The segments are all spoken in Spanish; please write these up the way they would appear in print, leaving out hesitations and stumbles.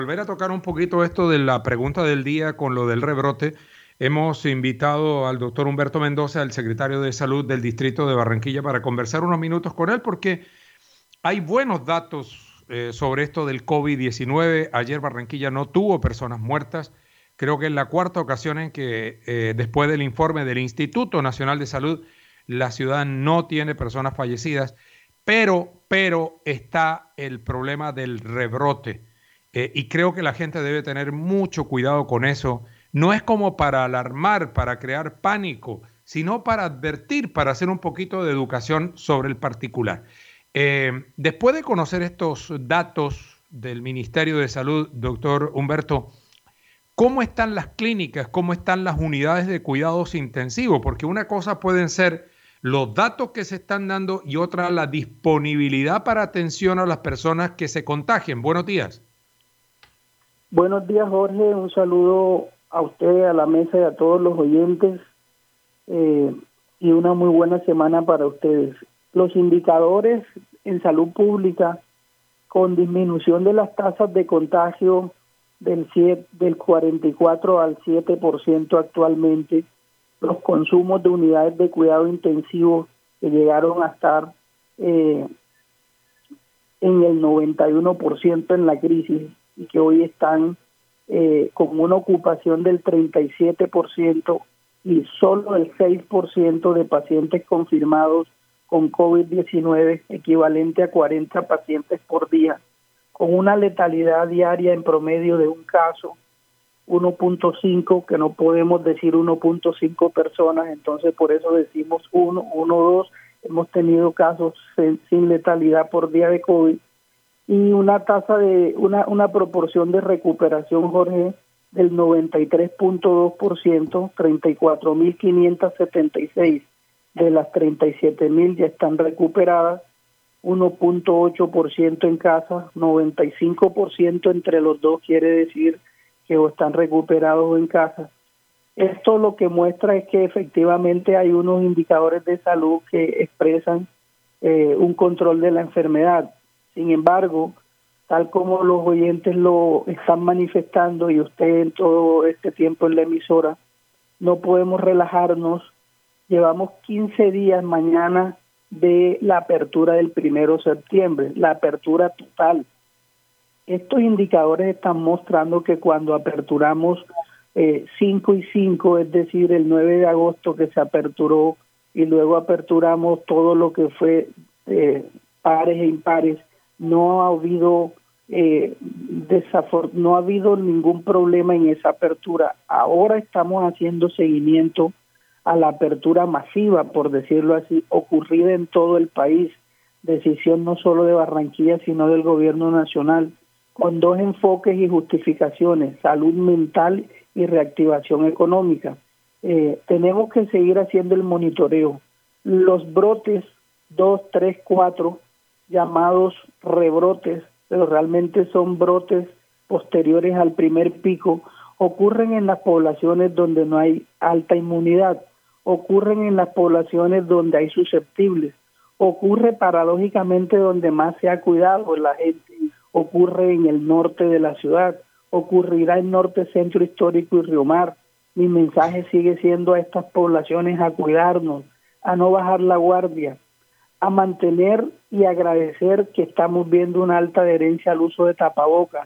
Volver a tocar un poquito esto de la pregunta del día con lo del rebrote, hemos invitado al doctor Humberto Mendoza, el secretario de Salud del Distrito de Barranquilla, para conversar unos minutos con él, porque hay buenos datos sobre esto del COVID-19. Ayer Barranquilla no tuvo personas muertas. Creo que es la cuarta ocasión en que, después del informe del Instituto Nacional de Salud, la ciudad no tiene personas fallecidas, pero está el problema del rebrote. Y creo que la gente debe tener mucho cuidado con eso. No es como para alarmar, para crear pánico, sino para advertir, para hacer un poquito de educación sobre el particular. Después de conocer estos datos del Ministerio de Salud, doctor Humberto, ¿cómo están las clínicas? ¿Cómo están las unidades de cuidados intensivos? Porque una cosa pueden ser los datos que se están dando y otra la disponibilidad para atención a las personas que se contagien. Buenos días. Buenos días, Jorge. Un saludo a usted, a la mesa y a todos los oyentes, y una muy buena semana para ustedes. Los indicadores en salud pública, con disminución de las tasas de contagio del 44 al 7% actualmente, los consumos de unidades de cuidado intensivo que llegaron a estar en el 91% en la crisis y que hoy están con una ocupación del 37% y solo el 6% de pacientes confirmados con COVID-19, equivalente a 40 pacientes por día, con una letalidad diaria en promedio de un caso, 1.5, que no podemos decir 1.5 personas, entonces por eso decimos 1, 2, hemos tenido casos sin letalidad por día de COVID, y una tasa de una proporción de recuperación, Jorge, del 93.2%, 34.576 de las 37.000 ya están recuperadas, 1.8% en casa, 95% entre los dos, quiere decir que o están recuperados en casa. Esto lo que muestra es que efectivamente hay unos indicadores de salud que expresan un control de la enfermedad. Sin embargo, tal como los oyentes lo están manifestando y usted en todo este tiempo en la emisora, no podemos relajarnos. Llevamos 15 días mañana de la apertura del 1 de septiembre, la apertura total. Estos indicadores están mostrando que cuando aperturamos 5 y 5, es decir, el 9 de agosto que se aperturó y luego aperturamos todo lo que fue pares e impares, no ha habido no ha habido ningún problema en esa apertura. Ahora estamos haciendo seguimiento a la apertura masiva, por decirlo así, ocurrida en todo el país, decisión no solo de Barranquilla, sino del gobierno nacional, con dos enfoques y justificaciones: salud mental y reactivación económica. Tenemos que seguir haciendo el monitoreo. Los brotes 2, 3, 4, llamados rebrotes, pero realmente son brotes posteriores al primer pico, ocurren en las poblaciones donde no hay alta inmunidad, ocurren en las poblaciones donde hay susceptibles, ocurre paradójicamente donde más se ha cuidado la gente, ocurre en el norte de la ciudad, ocurrirá en norte, centro histórico y Río Mar. Mi mensaje sigue siendo a estas poblaciones a cuidarnos, a no bajar la guardia, a mantener y agradecer que estamos viendo una alta adherencia al uso de tapabocas.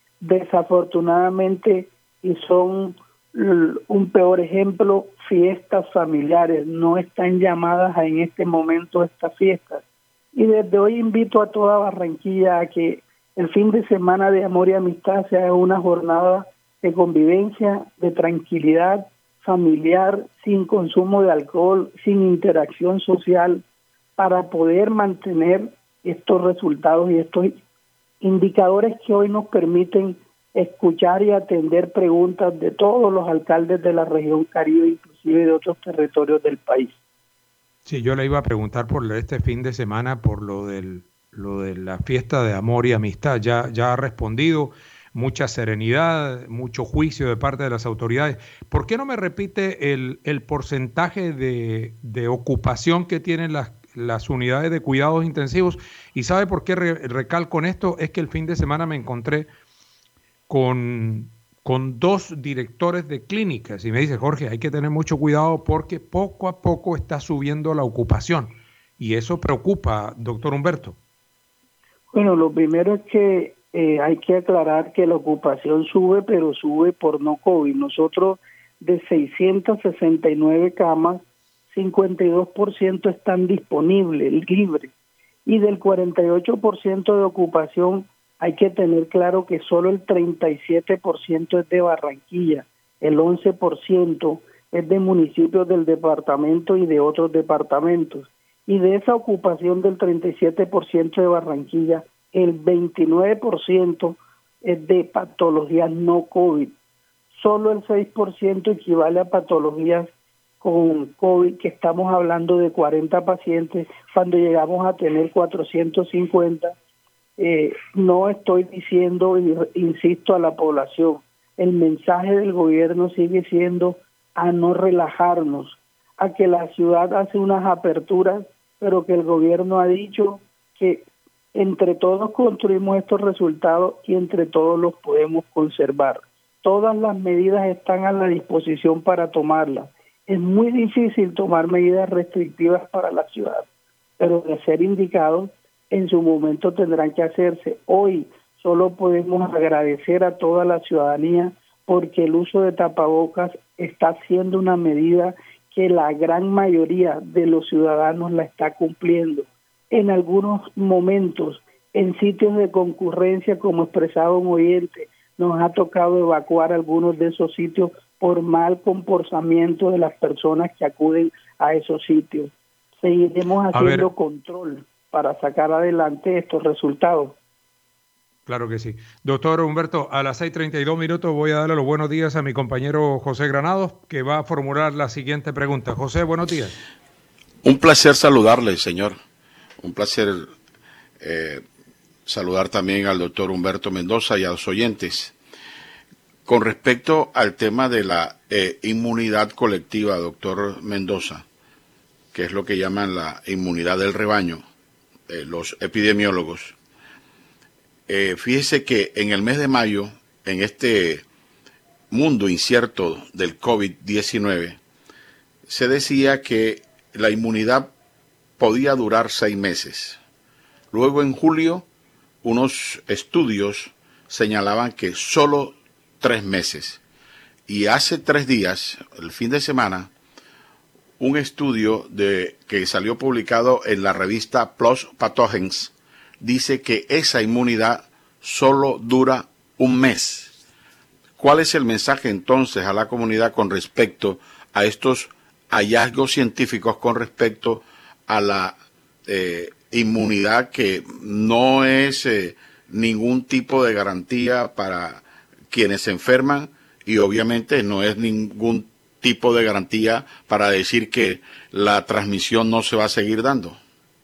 Desafortunadamente, y son un peor ejemplo, fiestas familiares no están llamadas en este momento estas fiestas. Y desde hoy invito a toda Barranquilla a que el fin de semana de amor y amistad sea una jornada de convivencia, de tranquilidad familiar, sin consumo de alcohol, sin interacción social, para poder mantener estos resultados y estos indicadores que hoy nos permiten escuchar y atender preguntas de todos los alcaldes de la región Caribe, inclusive de otros territorios del país. Sí, yo le iba a preguntar por este fin de semana, por lo de la fiesta de amor y amistad. Ya ha respondido, mucha serenidad, mucho juicio de parte de las autoridades. ¿Por qué no me repite el porcentaje de ocupación que tienen las unidades de cuidados intensivos? ¿Y sabe por qué recalco en esto? Es que el fin de semana me encontré con dos directores de clínicas. Y me dice, Jorge, hay que tener mucho cuidado porque poco a poco está subiendo la ocupación. Y eso preocupa, doctor Humberto. Bueno, lo primero es que hay que aclarar que la ocupación sube, pero sube por no COVID. Nosotros de 669 camas, 52% están disponibles, libres. Y del 48% de ocupación, hay que tener claro que solo el 37% es de Barranquilla, el 11% es de municipios del departamento y de otros departamentos. Y de esa ocupación del 37% de Barranquilla, el 29% es de patologías no COVID. Solo el 6% equivale a patologías con COVID, que estamos hablando de 40 pacientes, cuando llegamos a tener 450. No estoy diciendo, insisto, a la población, el mensaje del gobierno sigue siendo a no relajarnos, a que la ciudad hace unas aperturas, pero que el gobierno ha dicho que entre todos construimos estos resultados y entre todos los podemos conservar. Todas las medidas están a la disposición para tomarlas. Es muy difícil tomar medidas restrictivas para la ciudad, pero de ser indicados, en su momento tendrán que hacerse. Hoy solo podemos agradecer a toda la ciudadanía porque el uso de tapabocas está siendo una medida que la gran mayoría de los ciudadanos la está cumpliendo. En algunos momentos, en sitios de concurrencia, como expresaba un oyente, nos ha tocado evacuar algunos de esos sitios por mal comportamiento de las personas que acuden a esos sitios. Seguiremos haciendo control para sacar adelante estos resultados. Claro que sí. Doctor Humberto, a las 6:32 voy a darle los buenos días a mi compañero José Granados, que va a formular la siguiente pregunta. José, buenos días. Un placer saludarle, señor. Un placer saludar también al doctor Humberto Mendoza y a los oyentes. Con respecto al tema de la inmunidad colectiva, doctor Mendoza, que es lo que llaman la inmunidad del rebaño, los epidemiólogos, fíjese que en el mes de mayo, en este mundo incierto del COVID-19, se decía que la inmunidad podía durar 6 meses. Luego, en julio, unos estudios señalaban que solo 3 meses. Y hace 3 días, el fin de semana, un estudio que salió publicado en la revista PLOS Pathogens dice que esa inmunidad solo dura 1 mes. ¿Cuál es el mensaje entonces a la comunidad con respecto a estos hallazgos científicos con respecto a la inmunidad, que no es ningún tipo de garantía para quienes se enferman y obviamente no es ningún tipo de garantía para decir que la transmisión no se va a seguir dando?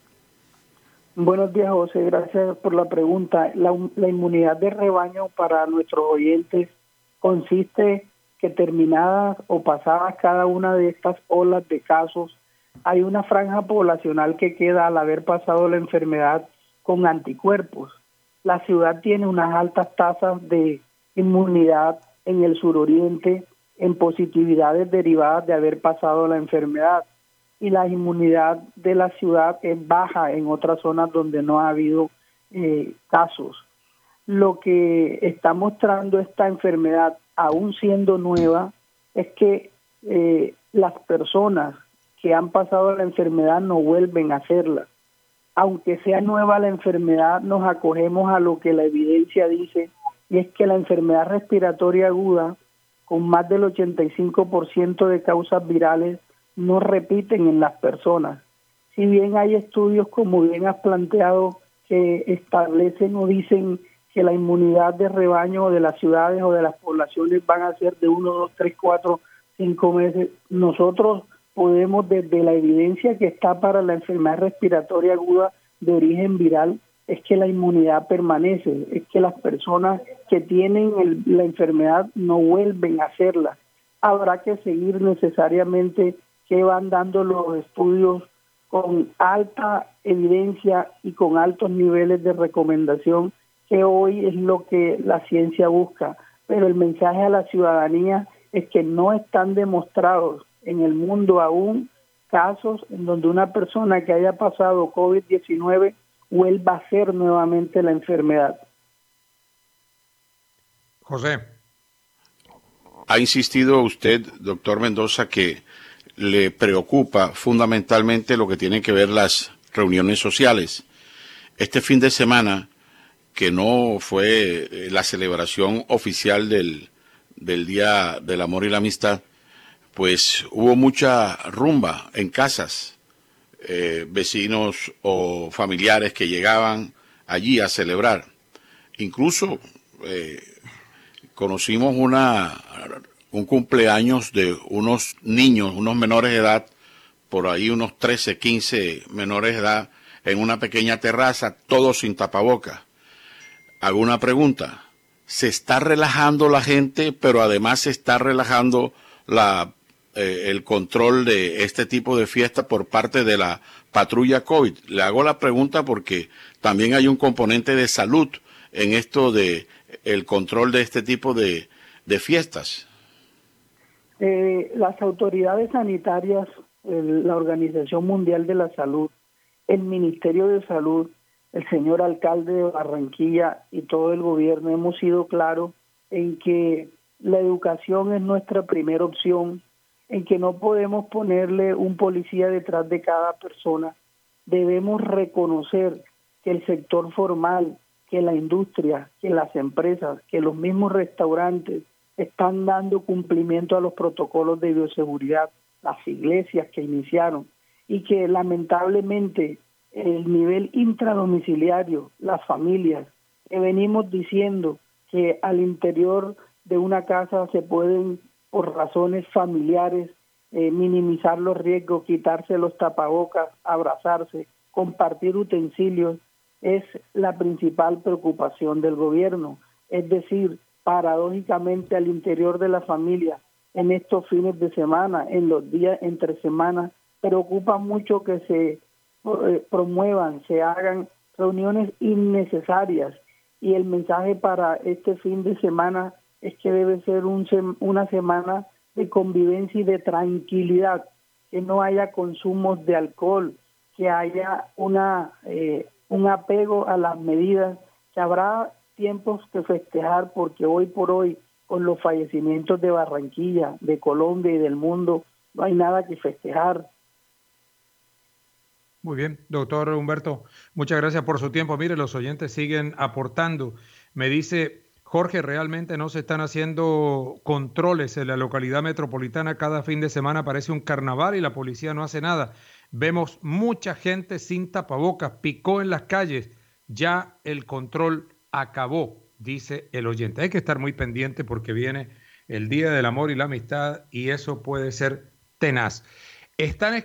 Buenos días, José. Gracias por la pregunta. La inmunidad de rebaño para nuestros oyentes consiste que terminadas o pasadas cada una de estas olas de casos, hay una franja poblacional que queda al haber pasado la enfermedad con anticuerpos. La ciudad tiene unas altas tasas de inmunidad en el suroriente, en positividades derivadas de haber pasado la enfermedad, y la inmunidad de la ciudad es baja en otras zonas donde no ha habido casos. Lo que está mostrando esta enfermedad, aún siendo nueva, es que las personas que han pasado la enfermedad no vuelven a hacerla. Aunque sea nueva la enfermedad, nos acogemos a lo que la evidencia dice, y es que la enfermedad respiratoria aguda, con más del 85% de causas virales, no repiten en las personas. Si bien hay estudios, como bien has planteado, que establecen o dicen que la inmunidad de rebaño de las ciudades o de las poblaciones van a ser de 1, 2, 3, 4, 5 meses, nosotros podemos, desde la evidencia que está para la enfermedad respiratoria aguda de origen viral, es que la inmunidad permanece, es que las personas que tienen la enfermedad no vuelven a hacerla. Habrá que seguir necesariamente que van dando los estudios con alta evidencia y con altos niveles de recomendación que hoy es lo que la ciencia busca. Pero el mensaje a la ciudadanía es que no están demostrados en el mundo aún casos en donde una persona que haya pasado COVID-19 vuelva a ser nuevamente la enfermedad. José. Ha insistido usted, doctor Mendoza, que le preocupa fundamentalmente lo que tiene que ver las reuniones sociales. Este fin de semana, que no fue la celebración oficial del Día del Amor y la Amistad, pues hubo mucha rumba en casas, vecinos o familiares que llegaban allí a celebrar. Incluso conocimos un cumpleaños de unos niños, unos menores de edad, por ahí unos 13, 15 menores de edad, en una pequeña terraza, todos sin tapabocas. Hago una pregunta. ¿Se está relajando la gente, pero además se está relajando el control de este tipo de fiestas por parte de la patrulla COVID? Le hago la pregunta porque también hay un componente de salud en esto de el control de este tipo de fiestas. Las autoridades sanitarias, la Organización Mundial de la Salud, el Ministerio de Salud, el señor alcalde de Barranquilla y todo el gobierno hemos sido claros en que la educación es nuestra primera opción, en que no podemos ponerle un policía detrás de cada persona. Debemos reconocer que el sector formal, que la industria, que las empresas, que los mismos restaurantes están dando cumplimiento a los protocolos de bioseguridad, las iglesias que iniciaron, y que lamentablemente el nivel intradomiciliario, las familias, que venimos diciendo que al interior de una casa se pueden, por razones familiares, minimizar los riesgos, quitarse los tapabocas, abrazarse, compartir utensilios, es la principal preocupación del gobierno. Es decir, paradójicamente al interior de la familia, en estos fines de semana, en los días entre semanas, preocupa mucho que se promuevan, se hagan reuniones innecesarias, y el mensaje para este fin de semana es que debe ser una semana de convivencia y de tranquilidad, que no haya consumos de alcohol, que haya un apego a las medidas, que habrá tiempos que festejar, porque hoy por hoy, con los fallecimientos de Barranquilla, de Colombia y del mundo, no hay nada que festejar. Muy bien, doctor Humberto, muchas gracias por su tiempo. Mire, los oyentes siguen aportando. Me dice Jorge, realmente no se están haciendo controles en la localidad metropolitana. Cada fin de semana parece un carnaval y la policía no hace nada. Vemos mucha gente sin tapabocas, picó en las calles. Ya el control acabó, dice el oyente. Hay que estar muy pendiente porque viene el Día del Amor y la Amistad y eso puede ser tenaz. Están